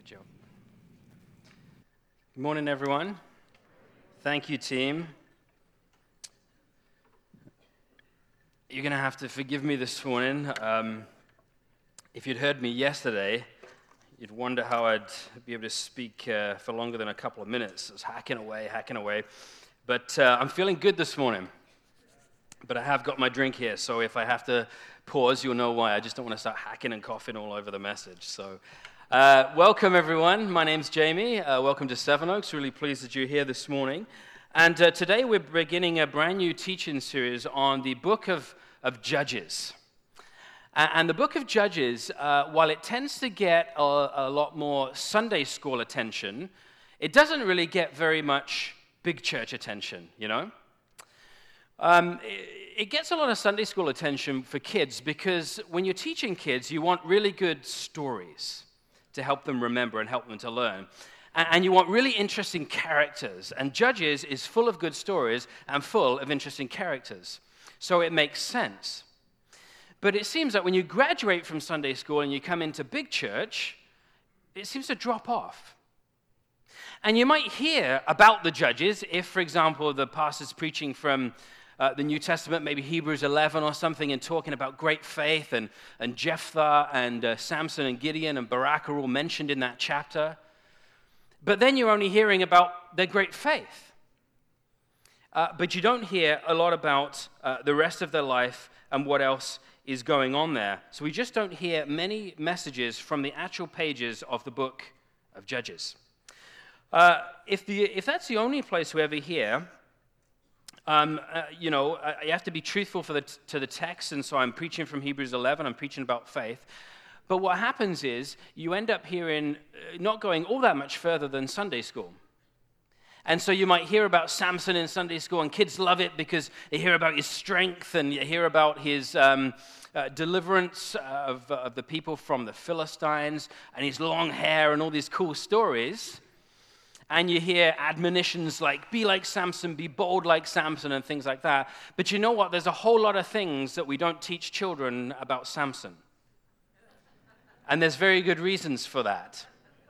Good job. Good morning, everyone. Thank you, team. You're going to have to forgive me this morning. If you'd heard me yesterday, you'd wonder how I'd be able to speak for longer than a couple of minutes. I was hacking away. But I'm feeling good this morning. But I have got my drink here, so if I have to pause, you'll know why. I just don't want to start hacking and coughing all over the message. So, welcome, everyone. My name's Jamie. Welcome to Seven Oaks. Really pleased that you're here this morning. And today we're beginning a brand new teaching series on the book of Judges. And the book of Judges, while it tends to get a lot more Sunday school attention, it doesn't really get very much big church attention, you know? It gets a lot of Sunday school attention for kids because when you're teaching kids, you want really good stories to help them remember and help them to learn. And you want really interesting characters. And Judges is full of good stories and full of interesting characters. So it makes sense. But it seems that when you graduate from Sunday school and you come into big church, it seems to drop off. And you might hear about the Judges if, for example, the pastor's preaching from the New Testament, maybe Hebrews 11 or something, and talking about great faith, and Jephthah and Samson and Gideon and Barak are all mentioned in that chapter. But then you're only hearing about their great faith. But you don't hear a lot about the rest of their life and what else is going on there. So we just don't hear many messages from the actual pages of the book of Judges. If that's the only place we ever hear, you have to be truthful to the text, and so I'm preaching from Hebrews 11, I'm preaching about faith. But what happens is you end up hearing, not going all that much further than Sunday school. And so you might hear about Samson in Sunday school, and kids love it because they hear about his strength, and you hear about his deliverance of the people from the Philistines, and his long hair, and all these cool stories. And you hear admonitions like, be like Samson, be bold like Samson, and things like that. But you know what? There's a whole lot of things that we don't teach children about Samson. And there's very good reasons for that.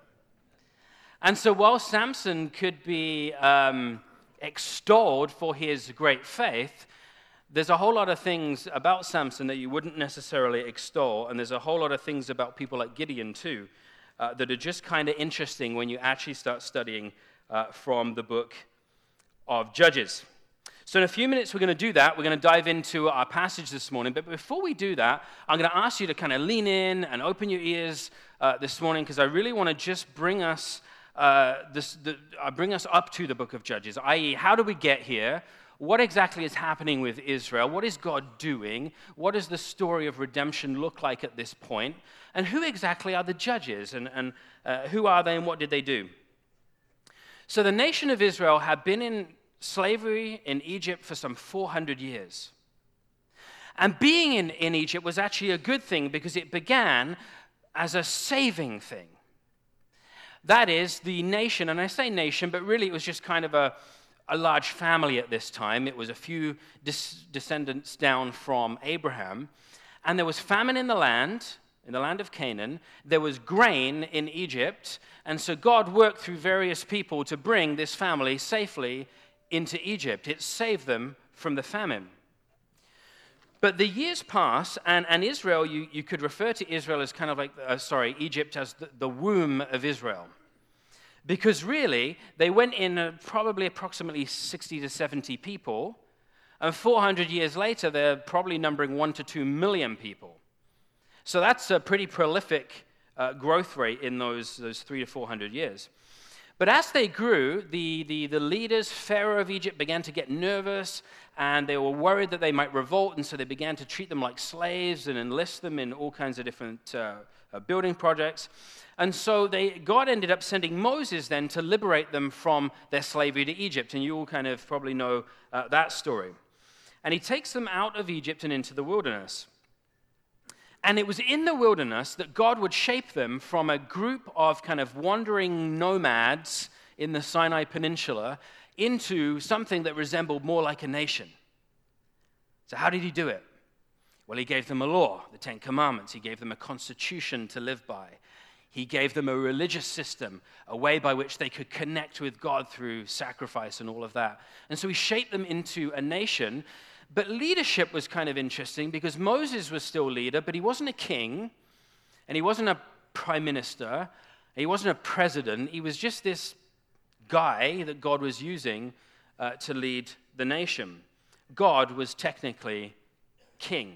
And so while Samson could be extolled for his great faith, there's a whole lot of things about Samson that you wouldn't necessarily extol. And there's a whole lot of things about people like Gideon too, that are just kind of interesting when you actually start studying from the book of Judges. So in a few minutes, we're going to do that. We're going to dive into our passage this morning. But before we do that, I'm going to ask you to kind of lean in and open your ears this morning, because I really want to just bring us up to the book of Judges, i.e., how do we get here? What exactly is happening with Israel? What is God doing? What does the story of redemption look like at this point? And who exactly are the judges? And who are they and what did they do? So the nation of Israel had been in slavery in Egypt for some 400 years. And being in Egypt was actually a good thing because it began as a saving thing. That is, the nation, and I say nation, but really it was just kind of a large family at this time. It was a few descendants down from Abraham. And there was famine in the land of Canaan. There was grain in Egypt. And so God worked through various people to bring this family safely into Egypt. It saved them from the famine. But the years pass, and Israel, you could refer to Israel as kind of like, Egypt as the womb of Israel. Because really, they went in probably approximately 60 to 70 people, and 400 years later, they're probably numbering 1 to 2 million people. So that's a pretty prolific growth rate in those 300 to 400 years. But as they grew, the leaders, Pharaoh of Egypt, began to get nervous, and they were worried that they might revolt, and so they began to treat them like slaves and enlist them in all kinds of different building projects. And so God ended up sending Moses then to liberate them from their slavery to Egypt. And you all kind of probably know that story. And he takes them out of Egypt and into the wilderness. And it was in the wilderness that God would shape them from a group of kind of wandering nomads in the Sinai Peninsula into something that resembled more like a nation. So how did he do it? Well, he gave them a law, the Ten Commandments. He gave them a constitution to live by. He gave them a religious system, a way by which they could connect with God through sacrifice and all of that. And so he shaped them into a nation. But leadership was kind of interesting because Moses was still leader, but he wasn't a king, and he wasn't a prime minister, he wasn't a president. He was just this guy that God was using to lead the nation. God was technically king.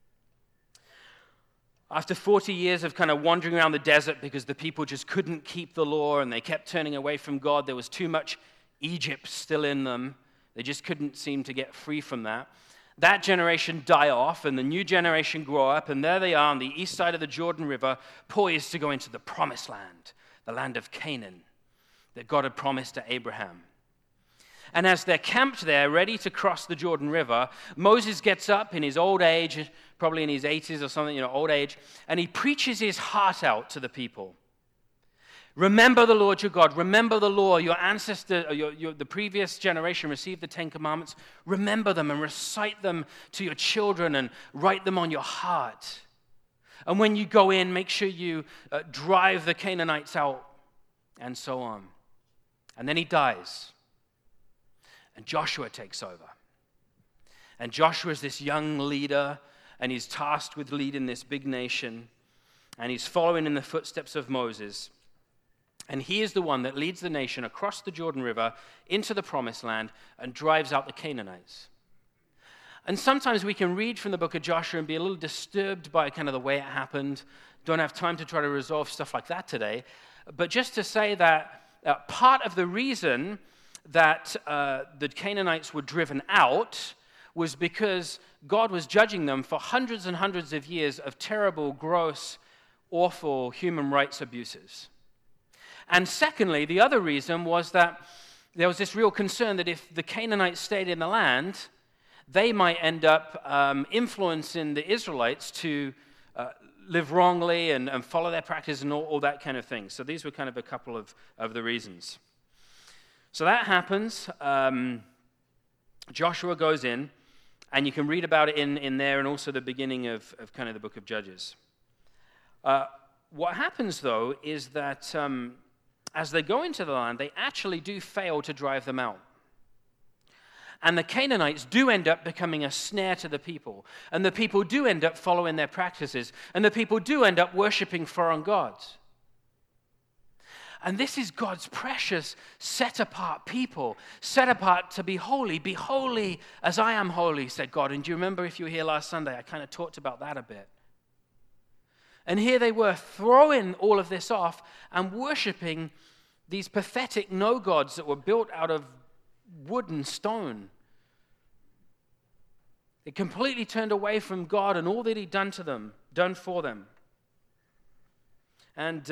After 40 years of kind of wandering around the desert because the people just couldn't keep the law and they kept turning away from God, there was too much Egypt still in them. They just couldn't seem to get free from that. That generation die off, and the new generation grow up, and there they are on the east side of the Jordan River, poised to go into the promised land, the land of Canaan, that God had promised to Abraham. And as they're camped there, ready to cross the Jordan River, Moses gets up in his old age, probably in his 80s or something, old age, and he preaches his heart out to the people. Remember the Lord your God. Remember the law. Your ancestor, the previous generation received the Ten Commandments. Remember them and recite them to your children and write them on your heart. And when you go in, make sure you drive the Canaanites out, and so on. And then he dies. And Joshua takes over. And Joshua is this young leader, and he's tasked with leading this big nation. And he's following in the footsteps of Moses. And he is the one that leads the nation across the Jordan River into the promised land and drives out the Canaanites. And sometimes we can read from the book of Joshua and be a little disturbed by kind of the way it happened. Don't have time to try to resolve stuff like that today. But just to say that part of the reason that the Canaanites were driven out was because God was judging them for hundreds and hundreds of years of terrible, gross, awful human rights abuses. And secondly, the other reason was that there was this real concern that if the Canaanites stayed in the land, they might end up influencing the Israelites to live wrongly and follow their practice and all that kind of thing. So these were kind of a couple of the reasons. So that happens. Joshua goes in, and you can read about it in there and also the beginning of kind of the book of Judges. What happens, though, is that as they go into the land, they actually do fail to drive them out. And the Canaanites do end up becoming a snare to the people. And the people do end up following their practices. And the people do end up worshiping foreign gods. And this is God's precious, set-apart people, set apart to be holy. Be holy as I am holy, said God. And do you remember, if you were here last Sunday, I kind of talked about that a bit. And here they were throwing all of this off and worshiping these pathetic no-gods that were built out of wood and stone. They completely turned away from God and all that he'd done for them. And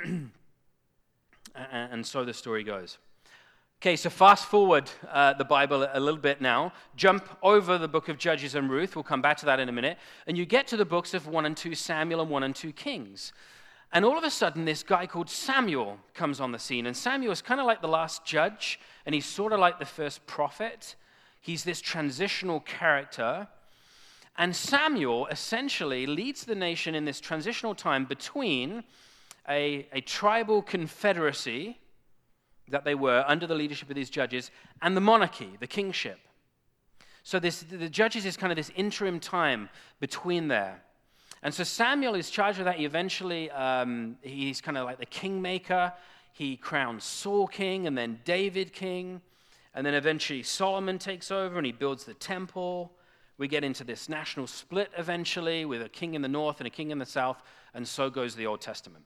so the story goes. Okay, so fast forward the Bible a little bit now. Jump over the book of Judges and Ruth. We'll come back to that in a minute. And you get to the books of 1 and 2 Samuel and 1 and 2 Kings. And all of a sudden, this guy called Samuel comes on the scene. And Samuel is kind of like the last judge, and he's sort of like the first prophet. He's this transitional character. And Samuel essentially leads the nation in this transitional time between a tribal confederacy that they were under the leadership of these judges, and the monarchy, the kingship. So the judges is kind of this interim time between there. And so Samuel is charged with that. He eventually, he's kind of like the kingmaker. He crowns Saul king and then David king. And then eventually Solomon takes over and he builds the temple. We get into this national split eventually with a king in the north and a king in the south. And so goes the Old Testament.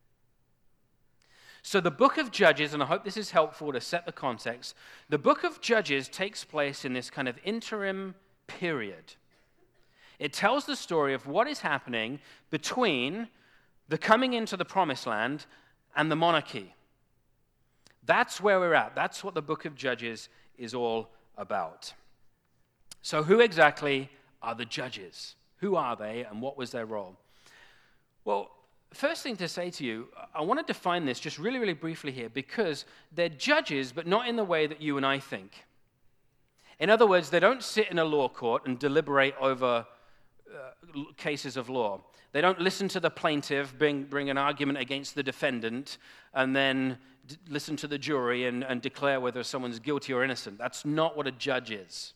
So the book of Judges, and I hope this is helpful to set the context, the book of Judges takes place in this kind of interim period. It tells the story of what is happening between the coming into the promised land and the monarchy. That's where we're at. That's what the book of Judges is all about. So who exactly are the judges? Who are they, and what was their role? Well, first thing to say to you, I want to define this just really, really briefly here, because they're judges, but not in the way that you and I think. In other words, they don't sit in a law court and deliberate over cases of law. They don't listen to the plaintiff, bring an argument against the defendant, and then listen to the jury and declare whether someone's guilty or innocent. That's not what a judge is.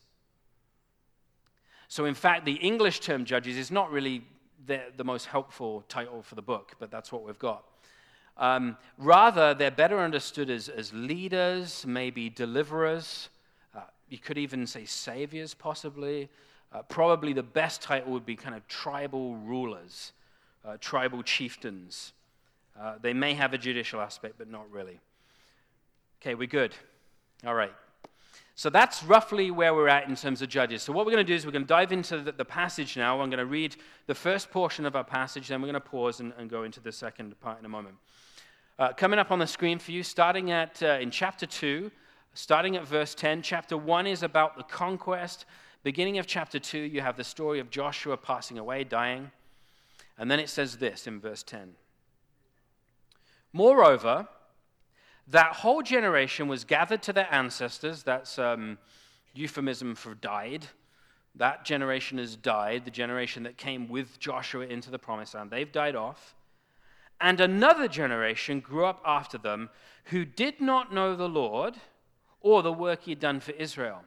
So in fact, the English term judges is not really the most helpful title for the book, but that's what we've got. Rather, they're better understood as leaders, maybe deliverers. You could even say saviors, possibly. Probably the best title would be kind of tribal rulers, tribal chieftains. They may have a judicial aspect, but not really. Okay, we're good. All right. So that's roughly where we're at in terms of Judges. So what we're going to do is we're going to dive into the passage now. I'm going to read the first portion of our passage, then we're going to pause and go into the second part in a moment. Coming up on the screen for you, starting in chapter 2, starting at verse 10. Chapter 1 is about the conquest. Beginning of chapter 2, you have the story of Joshua passing away, dying. And then it says this in verse 10. Moreover, that whole generation was gathered to their ancestors. That's euphemism for died. That generation has died, the generation that came with Joshua into the promised land. They've died off. And another generation grew up after them who did not know the Lord or the work he had done for Israel.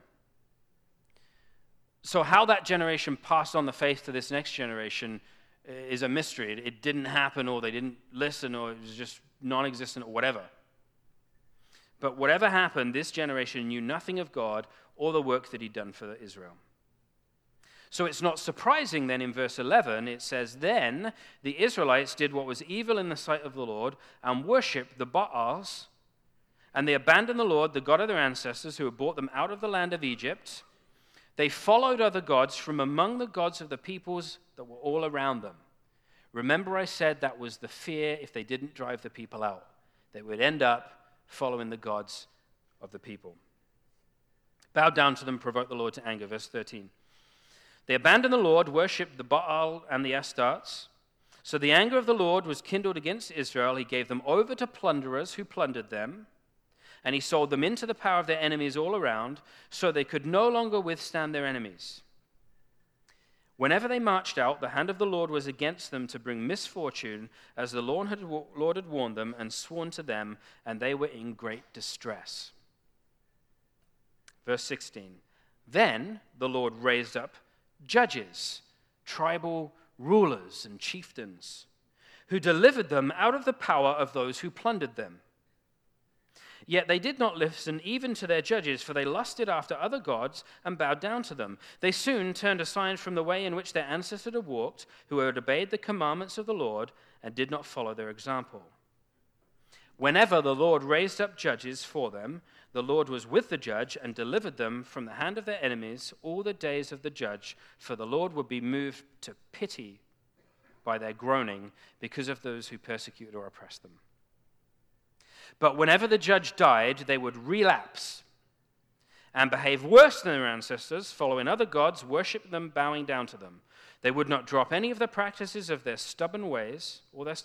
So how that generation passed on the faith to this next generation is a mystery. It didn't happen, or they didn't listen, or it was just non-existent, or whatever. But whatever happened, this generation knew nothing of God or the work that he'd done for Israel. So it's not surprising then in verse 11, it says, Then the Israelites did what was evil in the sight of the Lord and worshipped the Baals, and they abandoned the Lord, the God of their ancestors, who had brought them out of the land of Egypt. They followed other gods from among the gods of the peoples that were all around them. Remember I said that was the fear if they didn't drive the people out. They would end up following the gods of the people. Bowed down to them, provoked the Lord to anger. Verse 13. They abandoned the Lord, worshipped the Baal and the Astartes. So the anger of the Lord was kindled against Israel. He gave them over to plunderers who plundered them, and he sold them into the power of their enemies all around, so they could no longer withstand their enemies. Whenever they marched out, the hand of the Lord was against them to bring misfortune, as the Lord had warned them and sworn to them, and they were in great distress. Verse 16. Then the Lord raised up judges, tribal rulers and chieftains, who delivered them out of the power of those who plundered them. Yet they did not listen even to their judges, for they lusted after other gods and bowed down to them. They soon turned aside from the way in which their ancestors had walked, who had obeyed the commandments of the Lord and did not follow their example. Whenever the Lord raised up judges for them, the Lord was with the judge and delivered them from the hand of their enemies all the days of the judge, for the Lord would be moved to pity by their groaning because of those who persecute or oppress them. But whenever the judge died, they would relapse and behave worse than their ancestors, following other gods, worship them, bowing down to them. They would not drop any of the practices of their stubborn ways.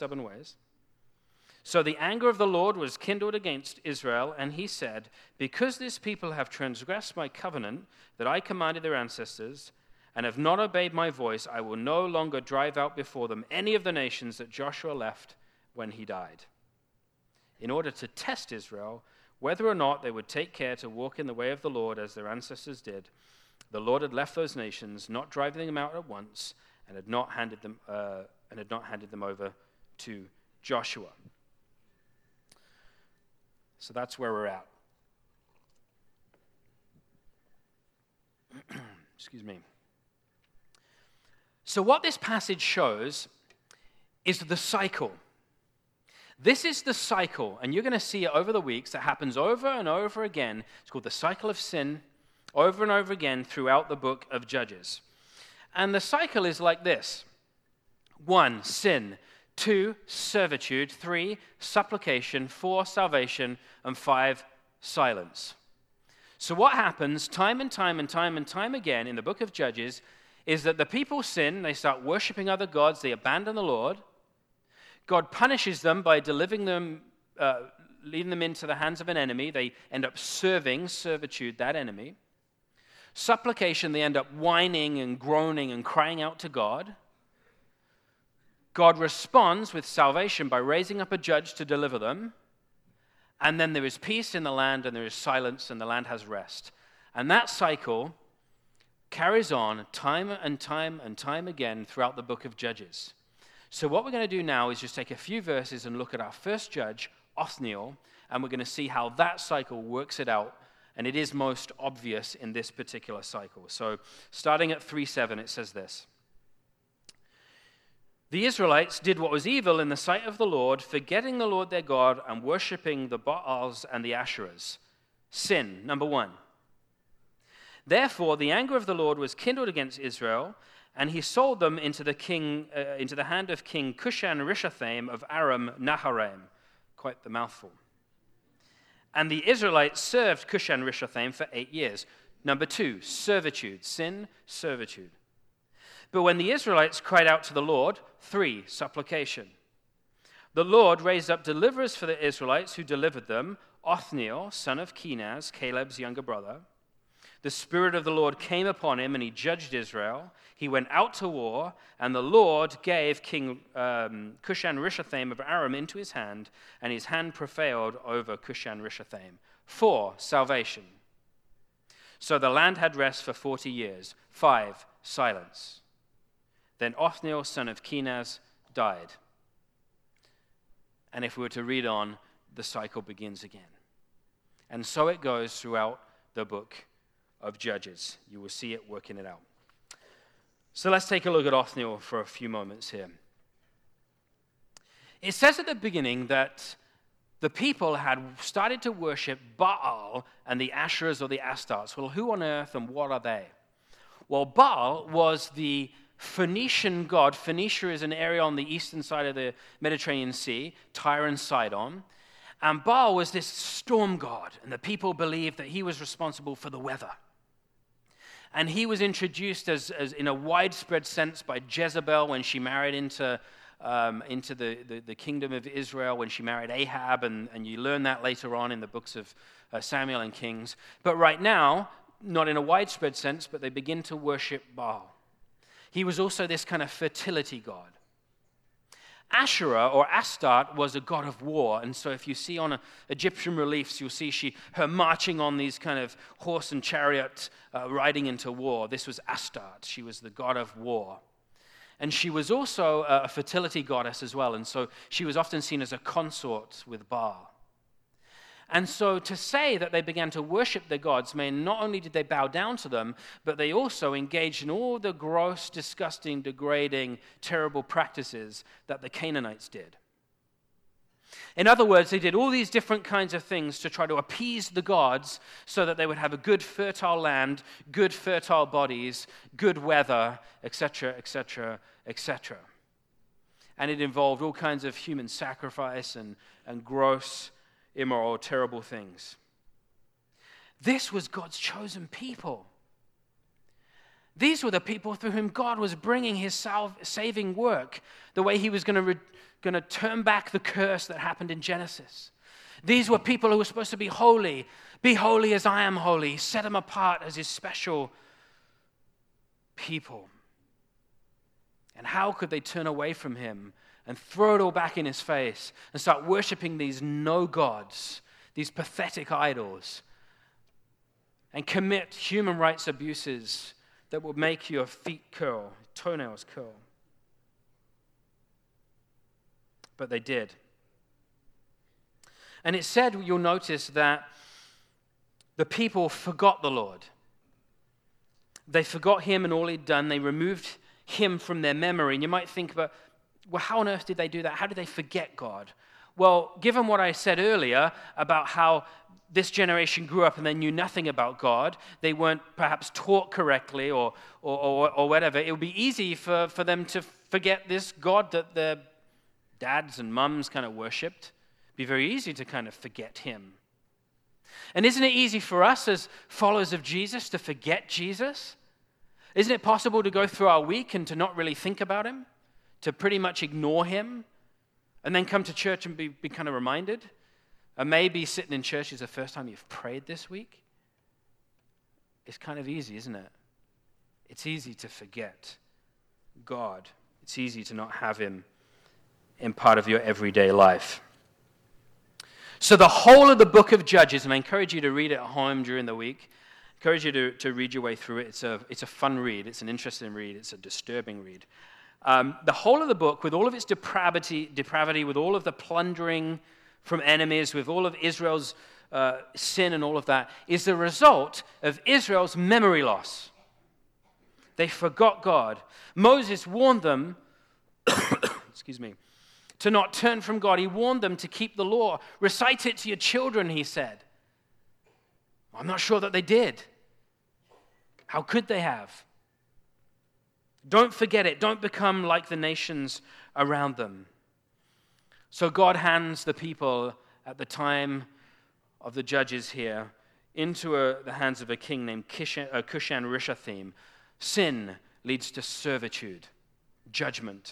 So the anger of the Lord was kindled against Israel, and he said, Because this people have transgressed my covenant that I commanded their ancestors, and have not obeyed my voice, I will no longer drive out before them any of the nations that Joshua left when he died, in order to test Israel, whether or not they would take care to walk in the way of the Lord as their ancestors did. The Lord had left those nations, not driving them out at once, and had not handed them over to Joshua. So that's where we're at. Excuse me. So what this passage shows is the cycle. This is the cycle, and you're going to see it over the weeks. That happens over and over again. It's called the cycle of sin, over and over again throughout the book of Judges. And the cycle is like this. 1, sin. 2, servitude. 3, supplication. 4, salvation. And 5, silence. So what happens time and time again in the book of Judges is that the people sin, they start worshiping other gods, they abandon the Lord. God punishes them by leading them into the hands of an enemy. They end up serving servitude, that enemy. Supplication, they end up whining and groaning and crying out to God. God responds with salvation by raising up a judge to deliver them. And then there is peace in the land, and there is silence, and the land has rest. And that cycle carries on time and time and time again throughout the book of Judges. So what we're going to do now is just take a few verses and look at our first judge, Othniel, and we're going to see how that cycle works it out. And it is most obvious in this particular cycle. So starting at 3:7, it says this. The Israelites did what was evil in the sight of the Lord, forgetting the Lord their God and worshipping the Baals and the Asherahs. Sin, number 1. Therefore, the anger of the Lord was kindled against Israel, and he sold them into the hand of King Cushan-Rishathaim of Aram Naharaim. Quite the mouthful. And the Israelites served Cushan-Rishathaim for 8 years. Number 2, servitude. Sin, servitude. But when the Israelites cried out to the Lord, 3, supplication. The Lord raised up deliverers for the Israelites who delivered them, Othniel, son of Kenaz, Caleb's younger brother. The Spirit of the Lord came upon him, and he judged Israel. He went out to war, and the Lord gave King Cushan-Rishathaim of Aram into his hand, and his hand prevailed over Cushan-Rishathaim. 4, salvation. So the land had rest for 40 years. 5, silence. Then Othniel, son of Kenaz, died. And if we were to read on, the cycle begins again. And so it goes throughout the book of Judges. You will see it working it out. So let's take a look at Othniel for a few moments here. It says at the beginning that the people had started to worship Baal and the Asherahs or the Astartes. Well, who on earth and what are they? Well, Baal was the Phoenician god. Phoenicia is an area on the eastern side of the Mediterranean Sea, Tyre and Sidon. And Baal was this storm god, and the people believed that he was responsible for the weather. And he was introduced as in a widespread sense by Jezebel when she married into the kingdom of Israel, when she married Ahab, and you learn that later on in the books of Samuel and Kings. But right now, not in a widespread sense, but they begin to worship Baal. He was also this kind of fertility god. Asherah or Astarte was a god of war, and so if you see on Egyptian reliefs, you'll see her marching on these kind of horse and chariot riding into war. This was Astarte. She was the god of war. And she was also a fertility goddess as well, and so she was often seen as a consort with Baal. And so to say that they began to worship their gods meant not only did they bow down to them, but they also engaged in all the gross, disgusting, degrading, terrible practices that the Canaanites did. In other words, they did all these different kinds of things to try to appease the gods so that they would have a good fertile land, good fertile bodies, good weather, etc., etc., etc. And it involved all kinds of human sacrifice and gross, immoral, terrible things. This was God's chosen people. These were the people through whom God was bringing his saving work, the way he was going to turn back the curse that happened in Genesis. These were people who were supposed to be holy. Be holy as I am holy. He set them apart as his special people. And how could they turn away from him and throw it all back in his face and start worshiping these no gods, these pathetic idols, and commit human rights abuses that will make your feet curl, toenails curl? But they did. And it said, you'll notice, that the people forgot the Lord. They forgot him and all he'd done. They removed him from their memory. And you might think about, well, how on earth did they do that? How did they forget God? Well, given what I said earlier about how this generation grew up and they knew nothing about God, they weren't perhaps taught correctly or whatever, it would be easy for them to forget this God that their dads and mums kind of worshipped. It'd be very easy to kind of forget him. And isn't it easy for us as followers of Jesus to forget Jesus? Isn't it possible to go through our week and to not really think about him? To pretty much ignore him, and then come to church and be kind of reminded? And maybe sitting in church is the first time you've prayed this week. it's kind of easy, isn't it? It's easy to forget God. It's easy to not have him in part of your everyday life. So the whole of the book of Judges, and I encourage you to read it at home during the week. I encourage you to read your way through it. It's a fun read. It's an interesting read. It's a disturbing read. The whole of the book, with all of its depravity, with all of the plundering from enemies, with all of Israel's sin and all of that, is the result of Israel's memory loss. They forgot God. Moses warned them, excuse me, to not turn from God. He warned them to keep the law. Recite it to your children, he said. I'm not sure that they did. How could they have? Don't forget it. Don't become like the nations around them. So God hands the people at the time of the judges here into the hands of a king named Cushan-Rishathaim. Sin leads to servitude, judgment.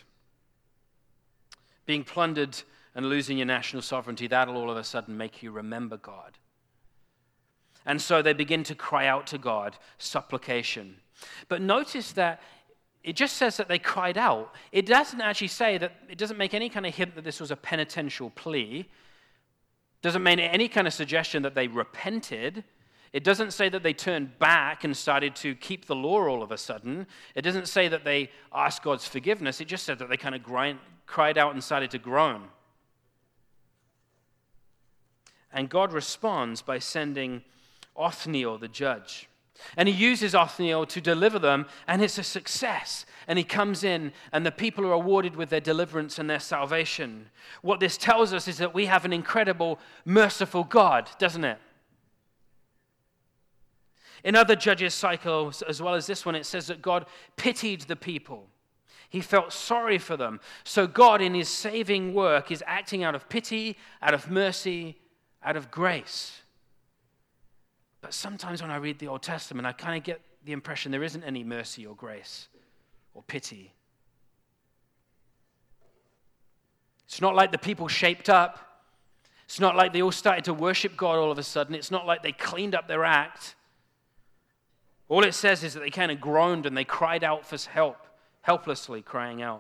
Being plundered and losing your national sovereignty, that'll all of a sudden make you remember God. And so they begin to cry out to God, supplication. But notice that it just says that they cried out. It doesn't actually say that, it doesn't make any kind of hint that this was a penitential plea. Doesn't make any kind of suggestion that they repented. It doesn't say that they turned back and started to keep the law all of a sudden. It doesn't say that they asked God's forgiveness. It just said that they kind of cried out and started to groan. And God responds by sending Othniel, the judge. And he uses Othniel to deliver them, and it's a success. And he comes in, and the people are awarded with their deliverance and their salvation. What this tells us is that we have an incredible, merciful God, doesn't it? In other Judges cycles, as well as this one, it says that God pitied the people. He felt sorry for them. So God, in his saving work, is acting out of pity, out of mercy, out of grace. But sometimes when I read the Old Testament, I kind of get the impression there isn't any mercy or grace or pity. It's not like the people shaped up. It's not like they all started to worship God all of a sudden. It's not like they cleaned up their act. All it says is that they kind of groaned and they cried out for help, helplessly crying out.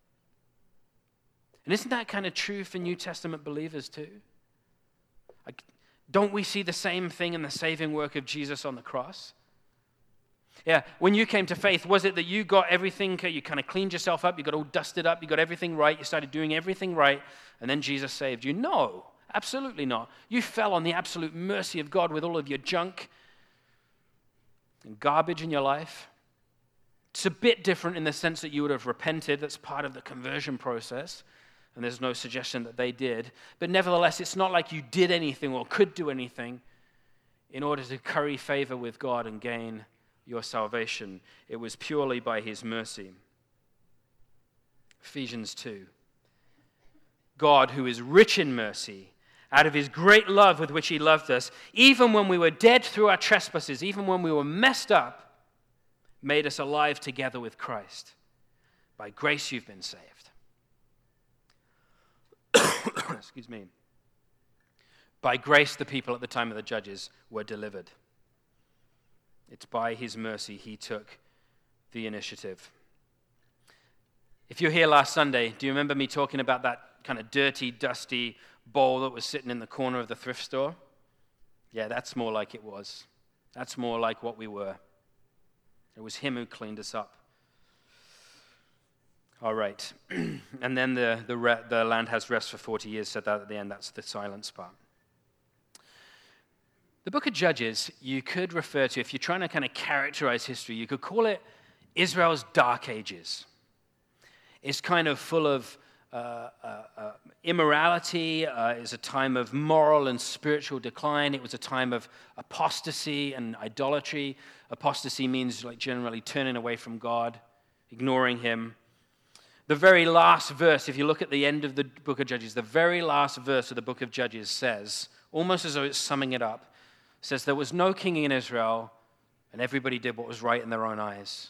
And isn't that kind of true for New Testament believers too? Don't we see the same thing in the saving work of Jesus on the cross? Yeah, when you came to faith, was it that you got everything, you kind of cleaned yourself up, you got all dusted up, you got everything right, you started doing everything right, and then Jesus saved you? No, absolutely not. You fell on the absolute mercy of God with all of your junk and garbage in your life. It's a bit different in the sense that you would have repented. That's part of the conversion process. And there's no suggestion that they did. But nevertheless, it's not like you did anything or could do anything in order to curry favor with God and gain your salvation. It was purely by his mercy. Ephesians 2. God, who is rich in mercy, out of his great love with which he loved us, even when we were dead through our trespasses, even when we were messed up, made us alive together with Christ. By grace you've been saved. Excuse me. By grace, the people at the time of the judges were delivered. It's by his mercy he took the initiative. If you're here last Sunday, do you remember me talking about that kind of dirty, dusty bowl that was sitting in the corner of the thrift store? Yeah, that's more like it was. That's more like what we were. It was him who cleaned us up. All right. And then the land has rest for 40 years, said that at the end. That's the silence part. The book of Judges, you could refer to, if you're trying to kind of characterize history, you could call it Israel's dark ages. It's kind of full of immorality. It was a time of moral and spiritual decline. It was a time of apostasy and idolatry. Apostasy means like generally turning away from God, ignoring him. The very last verse, if you look at the end of the book of Judges, the very last verse of the book of Judges says, almost as though it's summing it up, says there was no king in Israel, and everybody did what was right in their own eyes.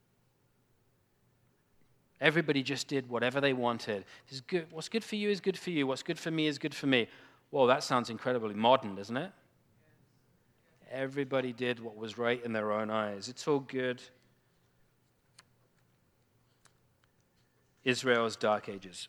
Everybody just did whatever they wanted. This is good. What's good for you is good for you. What's good for me is good for me. Whoa, that sounds incredibly modern, doesn't it? Everybody did what was right in their own eyes. It's all good. Israel's dark ages.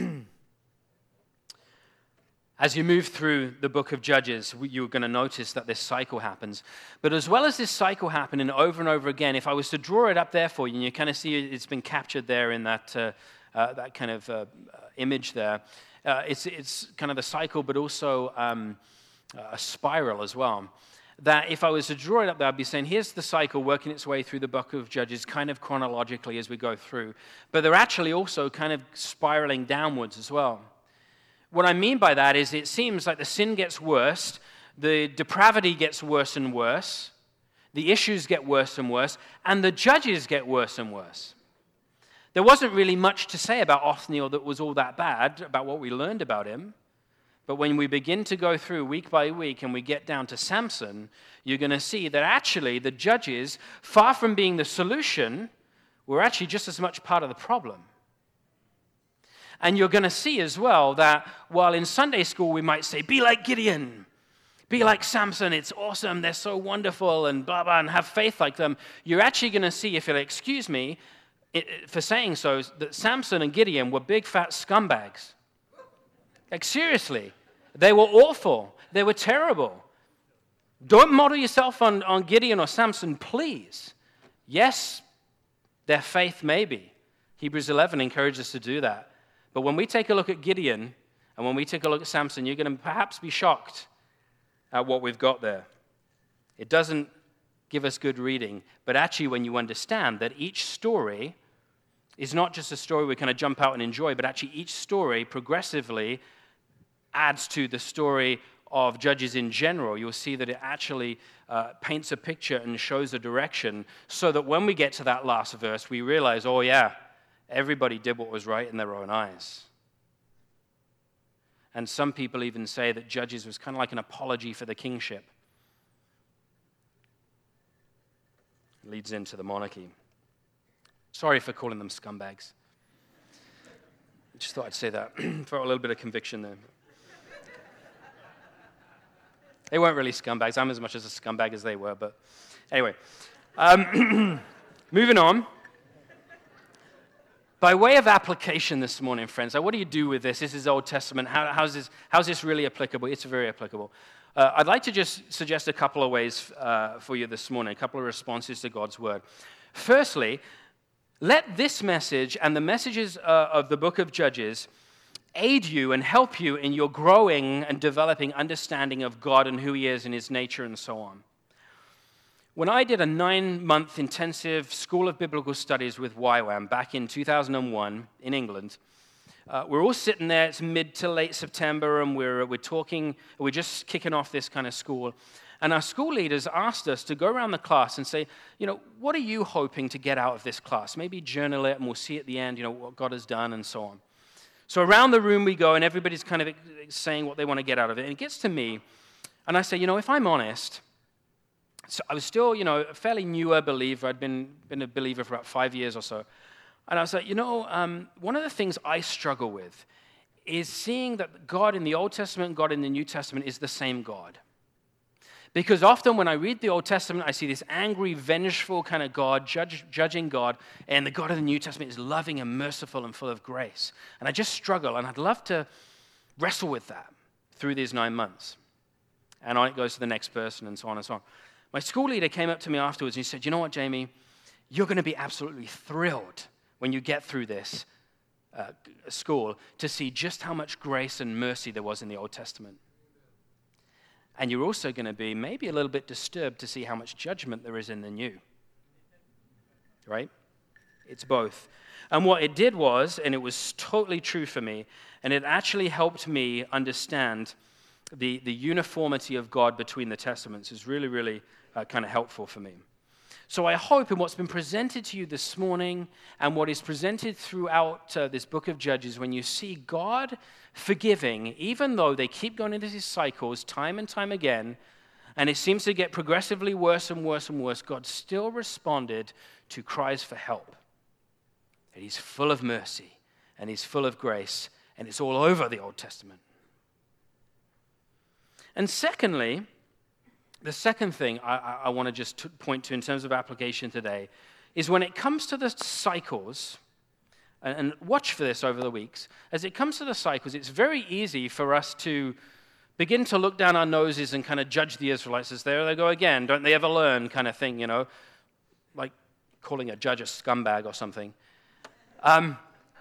As you move through the book of Judges, you're going to notice that this cycle happens. But as well as this cycle happening over and over again, if I was to draw it up there for you, and you kind of see it's been captured there in that kind of image there, it's kind of the cycle, but also a spiral as well. That if I was to draw it up there, I'd be saying, here's the cycle working its way through the book of Judges kind of chronologically as we go through. But they're actually also kind of spiraling downwards as well. What I mean by that is it seems like the sin gets worse, the depravity gets worse and worse, the issues get worse and worse, and the judges get worse and worse. There wasn't really much to say about Othniel that was all that bad, about what we learned about him. But when we begin to go through week by week and we get down to Samson, you're going to see that actually the judges, far from being the solution, were actually just as much part of the problem. And you're going to see as well that while in Sunday school we might say, be like Gideon, be like Samson, it's awesome, they're so wonderful, and blah, blah, and have faith like them, you're actually going to see, if you'll excuse me for saying so, that Samson and Gideon were big fat scumbags. Like, seriously, they were awful. They were terrible. Don't model yourself on Gideon or Samson, please. Yes, their faith maybe. Hebrews 11 encourages us to do that. But when we take a look at Gideon and when we take a look at Samson, you're going to perhaps be shocked at what we've got there. It doesn't give us good reading, but actually when you understand that each story is not just a story we kind of jump out and enjoy, but actually each story progressively adds to the story of Judges in general. You'll see that it actually paints a picture and shows a direction so that when we get to that last verse, we realize, oh yeah, everybody did what was right in their own eyes. And some people even say that Judges was kind of like an apology for the kingship. It leads into the monarchy. Sorry for calling them scumbags. I just thought I'd say that. For a little bit of conviction there. They weren't really scumbags. I'm as much as a scumbag as they were, but anyway. Moving on. By way of application this morning, friends, what do you do with this? This is Old Testament. How's this really applicable? It's very applicable. I'd like to just suggest a couple of ways for you this morning, a couple of responses to God's word. Firstly, let this message and the messages of the book of Judges aid you and help you in your growing and developing understanding of God and who he is and his nature and so on. When I did a 9-month intensive School of Biblical Studies with YWAM back in 2001 in England, we're all sitting there, it's mid to late September, and we're talking, we're just kicking off this kind of school. And our school leaders asked us to go around the class and say, what are you hoping to get out of this class? Maybe journal it, and we'll see at the end, what God has done and so on. So around the room we go, and everybody's kind of saying what they want to get out of it. And it gets to me, and I say, if I'm honest, so I was still, a fairly newer believer. I'd been a believer for about 5 years or so. And I was like, one of the things I struggle with is seeing that God in the Old Testament and God in the New Testament is the same God. Because often when I read the Old Testament, I see this angry, vengeful kind of God, judging God, and the God of the New Testament is loving and merciful and full of grace. And I just struggle, and I'd love to wrestle with that through these 9 months. And on it goes to the next person, and so on and so on. My school leader came up to me afterwards, and he said, you know what, Jamie? You're going to be absolutely thrilled when you get through this school to see just how much grace and mercy there was in the Old Testament. And you're also going to be maybe a little bit disturbed to see how much judgment there is in the new. Right? It's both. And what it did was, and it was totally true for me, and it actually helped me understand the uniformity of God between the testaments is really, really kind of helpful for me. So I hope in what's been presented to you this morning and what is presented throughout this book of Judges, when you see God forgiving, even though they keep going into these cycles time and time again, and it seems to get progressively worse and worse and worse, God still responded to cries for help. And he's full of mercy, and he's full of grace, and it's all over the Old Testament. And secondly, The second thing I want to just point to in terms of application today is when it comes to the cycles, and watch for this over the weeks, as it comes to the cycles, it's very easy for us to begin to look down our noses and kind of judge the Israelites as there they go again, don't they ever learn kind of thing, like calling a judge a scumbag or something. And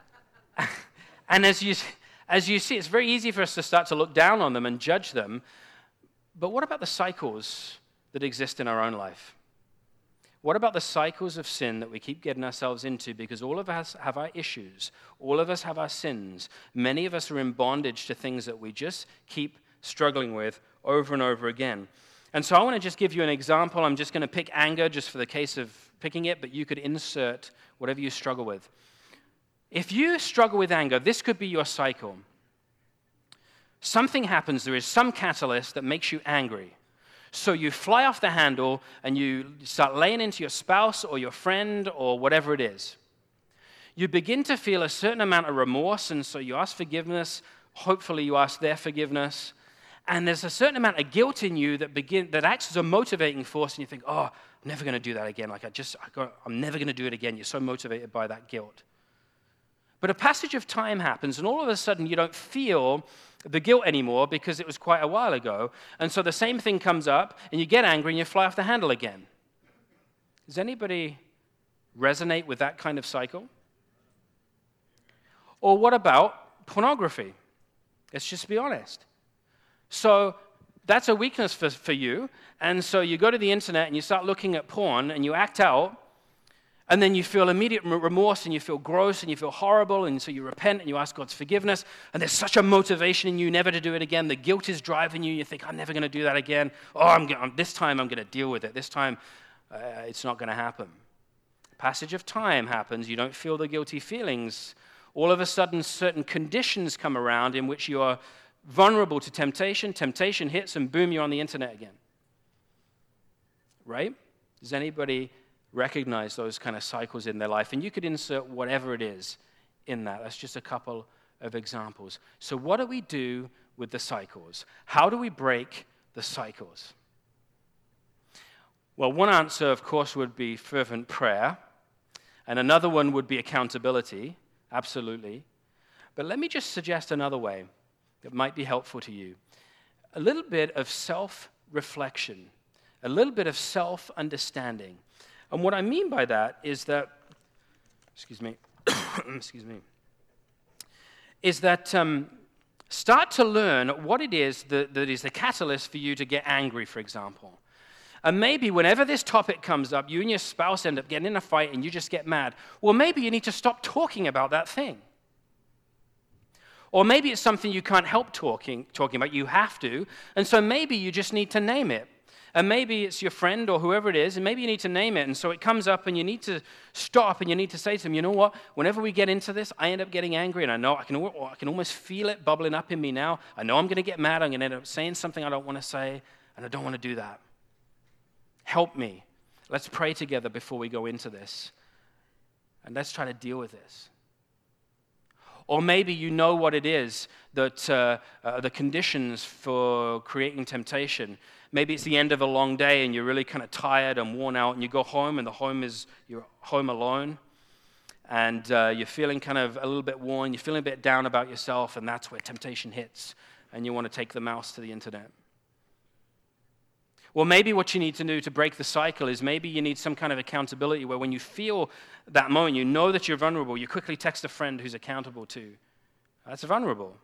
as you see, it's very easy for us to start to look down on them and judge them. But what about the cycles that exist in our own life? What about the cycles of sin that we keep getting ourselves into? Because all of us have our issues. All of us have our sins. Many of us are in bondage to things that we just keep struggling with over and over again. And so I want to just give you an example. I'm just going to pick anger just for the case of picking it, but you could insert whatever you struggle with. If you struggle with anger, this could be your cycle. Something happens, there is some catalyst that makes you angry. So you fly off the handle and you start laying into your spouse or your friend or whatever it is. You begin to feel a certain amount of remorse, and so you ask forgiveness. Hopefully you ask their forgiveness. And there's a certain amount of guilt in you that acts as a motivating force, and you think, oh, I'm never going to do that again. I'm never going to do it again. You're so motivated by that guilt. But a passage of time happens, and all of a sudden you don't feel the guilt anymore because it was quite a while ago. And so the same thing comes up, and you get angry, and you fly off the handle again. Does anybody resonate with that kind of cycle? Or what about pornography? Let's just be honest. So that's a weakness for you, and so you go to the internet and you start looking at porn, and you act out, and then you feel immediate remorse, and you feel gross, and you feel horrible, and so you repent, and you ask God's forgiveness, and there's such a motivation in you never to do it again. The guilt is driving you. You think, I'm never going to do that again. This time I'm going to deal with it. This time it's not going to happen. Passage of time happens. You don't feel the guilty feelings. All of a sudden, certain conditions come around in which you are vulnerable to temptation. Temptation hits, and boom, you're on the internet again. Right? Does anybody recognize those kind of cycles in their life? And you could insert whatever it is in that. That's just a couple of examples. So what do we do with the cycles? How do we break the cycles? Well, one answer, of course, would be fervent prayer, and another one would be accountability, absolutely. But let me just suggest another way that might be helpful to you. A little bit of self-reflection, a little bit of self-understanding. And what I mean by that is that, start to learn what it is that is the catalyst for you to get angry, for example. And maybe whenever this topic comes up, you and your spouse end up getting in a fight and you just get mad. Well, maybe you need to stop talking about that thing. Or maybe it's something you can't help talking about, you have to, and so maybe you just need to name it. And maybe it's your friend or whoever it is, and maybe you need to name it. And so it comes up, and you need to stop, and you need to say to them, you know what? Whenever we get into this, I end up getting angry, and I know I can almost feel it bubbling up in me now. I know I'm going to get mad. I'm going to end up saying something I don't want to say, and I don't want to do that. Help me. Let's pray together before we go into this, and let's try to deal with this. Or maybe you know what it is that the conditions for creating temptation. Maybe it's the end of a long day and you're really kind of tired and worn out, and you go home and you're home alone, and you're feeling kind of a little bit worn, you're feeling a bit down about yourself, and that's where temptation hits, and you want to take the mouse to the internet. Well, maybe what you need to do to break the cycle is maybe you need some kind of accountability where when you feel that moment, you know that you're vulnerable, you quickly text a friend who's accountable to. That's vulnerable.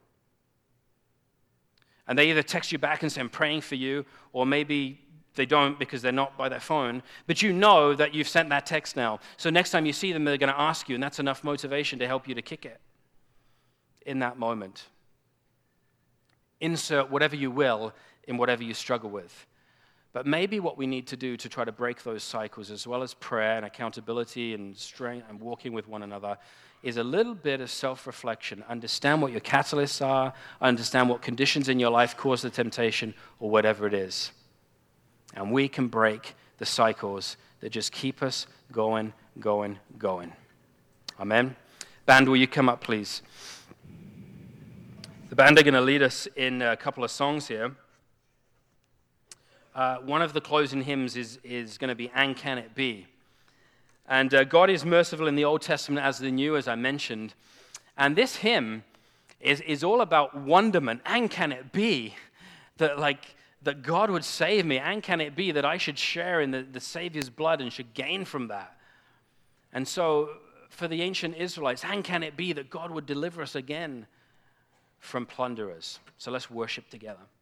And they either text you back and say, I'm praying for you, or maybe they don't because they're not by their phone, but you know that you've sent that text now. So next time you see them, they're going to ask you, and that's enough motivation to help you to kick it in that moment. Insert whatever you will in whatever you struggle with. But maybe what we need to do to try to break those cycles, as well as prayer and accountability and strength and walking with one another, is a little bit of self-reflection. Understand what your catalysts are, understand what conditions in your life cause the temptation, or whatever it is. And we can break the cycles that just keep us going, going, going. Amen? Band, will you come up, please? The band are going to lead us in a couple of songs here. one of the closing hymns is going to be "And Can It Be?" And God is merciful in the Old Testament as the New, as I mentioned. And this hymn is all about wonderment. And can it be that God would save me? And can it be that I should share in the Savior's blood and should gain from that? And so for the ancient Israelites, and can it be that God would deliver us again from plunderers? So let's worship together.